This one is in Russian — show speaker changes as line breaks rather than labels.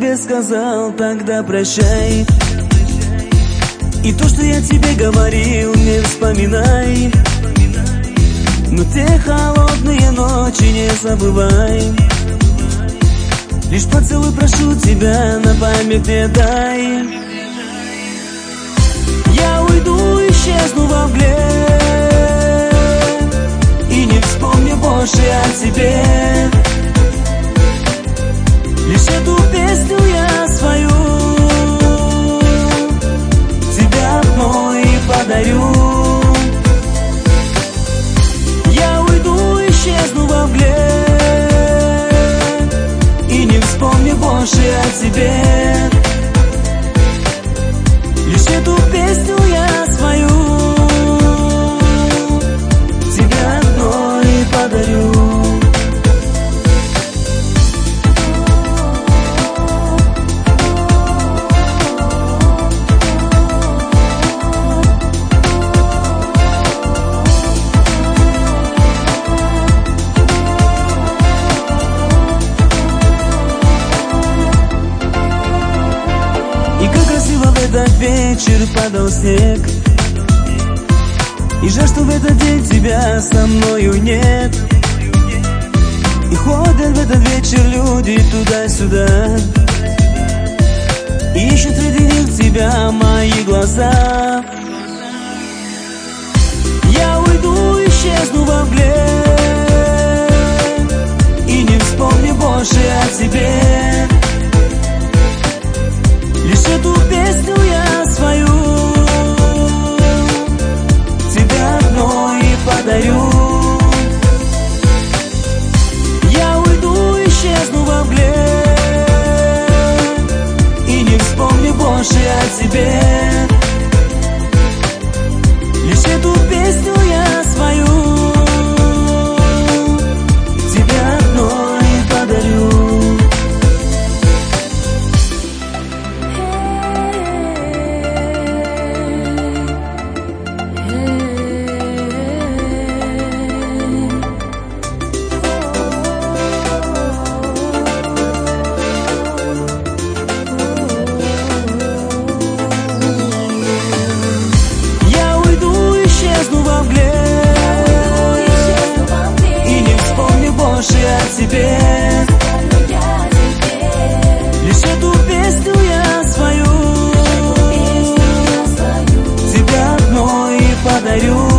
тебе сказал тогда прощай. И то, что я тебе говорил, не вспоминай. Но те холодные ночи не забывай. Лишь поцелуй прошу тебя, на память мне дай. Я уйду, исчезну во мгле, и не вспомню больше о тебе. Лишь эту песню я свою тебе одной подарю. Я уйду, исчезну во мгле, и не вспомню больше о тебе. Лишь эту песню я свою тебе одной подарю. Этот вечер падал снег, и жаль, что в этот день тебя со мною нет. И ходят в этот вечер люди туда-сюда, и ищут среди них тебя мои глаза. Я уйду, исчезну во мгле, и не вспомню больше о тебе. Лишь эту песню я свою тебе одной подарю. Я уйду, исчезну во мгле, и не вспомню больше о тебе. Лишь эту песню я свою тебе одной подарю. О тебе. Лишь эту песню я свою тебе одной подарю.